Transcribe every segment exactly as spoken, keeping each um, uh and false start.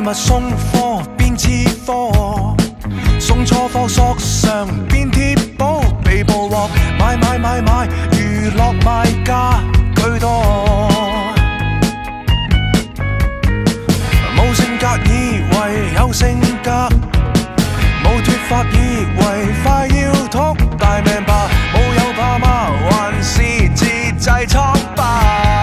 物送貨變次貨，送錯貨索償變貼補，被捕獲買買買買，娛樂賣價居多。冇性格以為有性格，冇脫髮以為快要禿，大命吧，冇有怕嗎？還是自製瘡疤？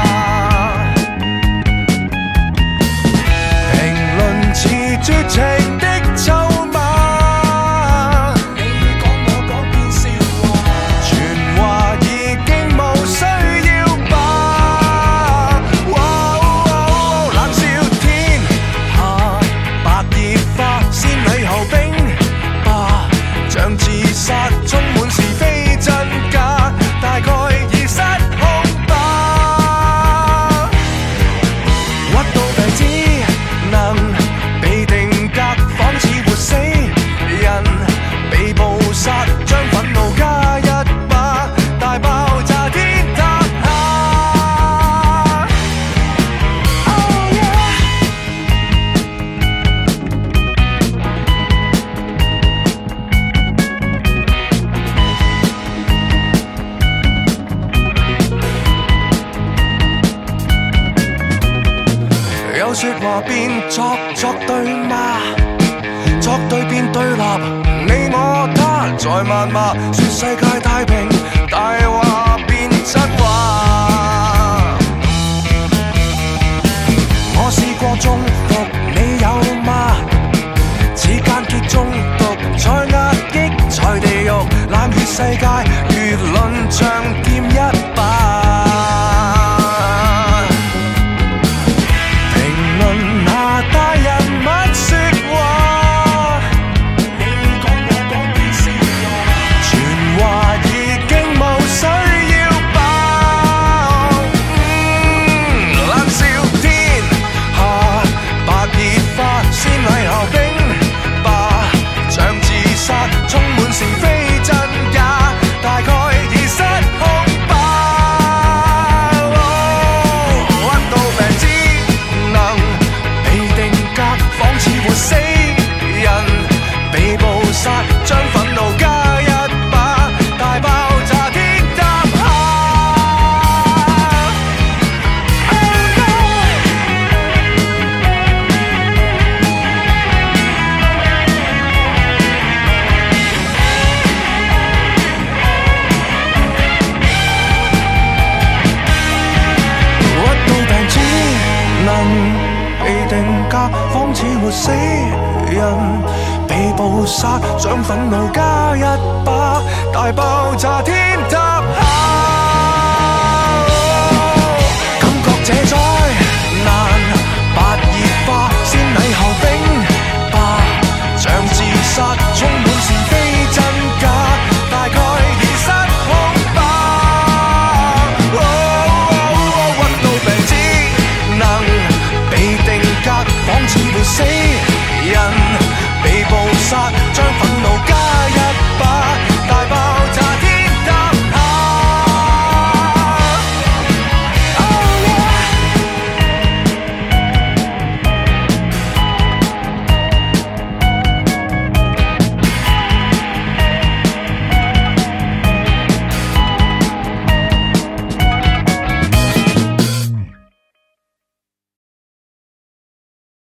評論似絕情的咒罵，你講我講變笑話，傳話已經無需要吧。冷笑天下白熱化，先禮後兵吧，像自殺充滿是非真假，大概已失控吧。屈到病只能被定格，仿似活死人被捕殺，將憤怒加一把，大爆炸天塌下。Oh yeah! 有說話變作作對罵，作對變對立，你我他在謾罵，說世界太平，大話變真話。我試過中毒，你有嗎？似間歇中毒，再壓抑在地獄，冷血世界，輿論像劍一把。大人物說話，你講我講變笑話，傳話已經無需要吧。嗯，冷笑天下白熱化，先禮後兵吧，像自殺充滿是非真假，大概已失控吧。屈到病只能仿似活死人被捕殺，將憤怒加一把，大爆炸天塌下。Oh no! 屈到病只能被定格，仿似活死人被捕殺，將憤怒加一把，大爆炸天塌。